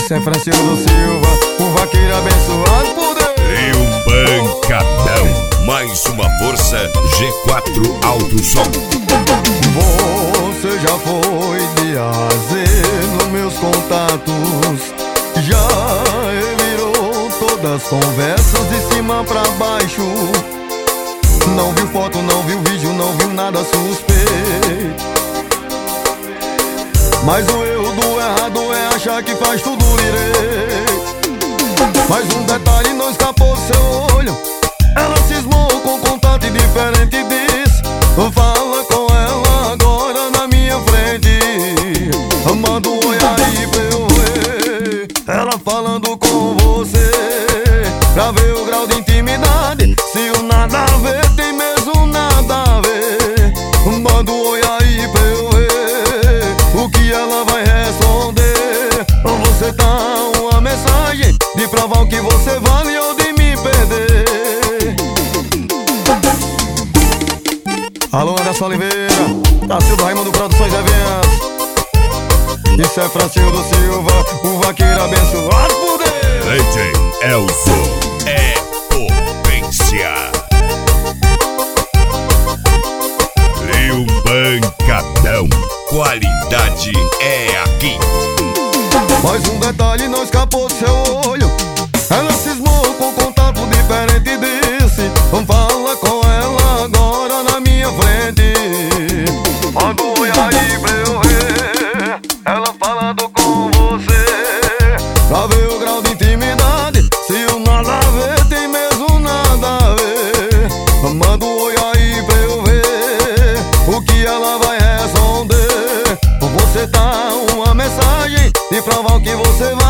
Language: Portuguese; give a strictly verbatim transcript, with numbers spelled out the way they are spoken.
Isso é Francisco do Silva, o vaqueiro abençoado por Deus. E um bancadão, mais uma força G quatro Alto Som. Você já foi de A a Z nos meus contatos, já revirou todas as conversas de cima pra baixo. Não viu foto, não viu vídeo, não viu nada suspeito. Mas o erro do errado é achar que faz tudo direito. Mas um detalhe não escapou do seu olho, ela cismou com contato diferente e disse: fala com ela agora na minha frente. Manda um oi aí pra eu ver ela falando com você, pra ver o grau de intimidade, se o nada a ver tem mesmo nada a ver. Manda um oi aí pra eu ver o que ela vai responder. Você tá uma mensagem de provar o que você vale ou de me perder. Alô, Anderson Oliveira, Tacildo Raimundo Produções Eventos. Isso é Francisco do Silva, o vaqueiro abençoado por Deus. D J Elzo é potência. E um bancadão, qualidade é aqui. Mas um detalhe não escapou do seu olho, ela cismou com contato diferente e disse: fala com ela agora na minha frente. Manda um oi aí pra eu ver ela falando com você, pra ver o grau de intimidade, se o nada a ver tem mesmo nada a ver. Manda um oi aí pra eu ver o que ela vai responder. Você tá uma mensagem de provar o que você vai